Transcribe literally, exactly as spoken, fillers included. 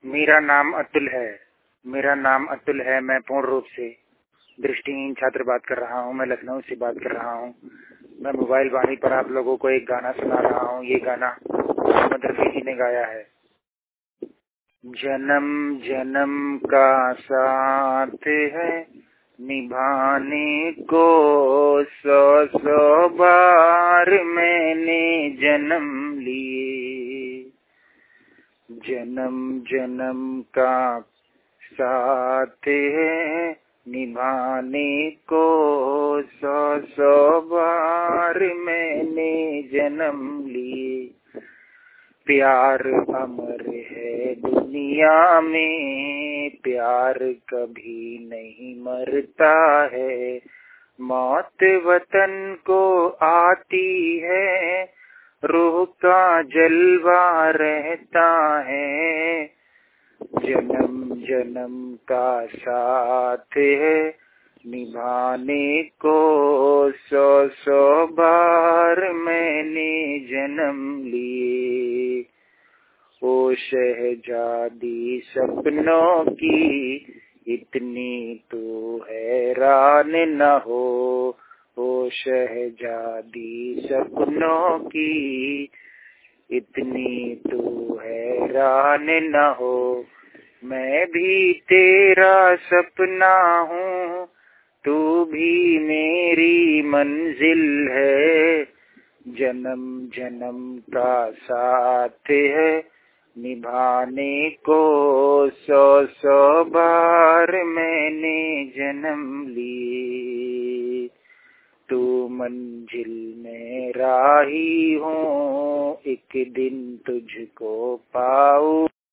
मेरा नाम अतुल है। मेरा नाम अतुल है। मैं पूर्ण रूप से दृष्टिहीन छात्र बात कर रहा हूँ। मैं लखनऊ से बात कर रहा हूँ। मैं मोबाइल वाणी पर आप लोगों को एक गाना सुना रहा हूँ। ये गाना मोहम्मद रफी जी ने गाया है। जन्म जन्म का साथ है निभाने को, सौ सौ बार मैंने जन्म लिए। जन्म जन्म का साथ है निभाने को, सौ सौ बार मैंने जन्म लिए। प्यार अमर है दुनिया में, प्यार कभी नहीं मरता है। मौत वतन को आती है, रूह का जलवा रहता है। जन्म जन्म का साथ है निभाने को, सौ सौ बार मैंने जन्म लिए। ओ शहजादी सपनों की, इतनी तो हैरान न हो। ओ शहजादी सपनों की, इतनी तो हैरान न हो। मैं भी तेरा सपना हूँ, तू भी मेरी मंजिल है। जन्म जन्म का साथ है निभाने को, सौ सौ बार मैंने जन्म लिए। तू मंजिल में राही हूँ, एक दिन तुझको पाऊंगा।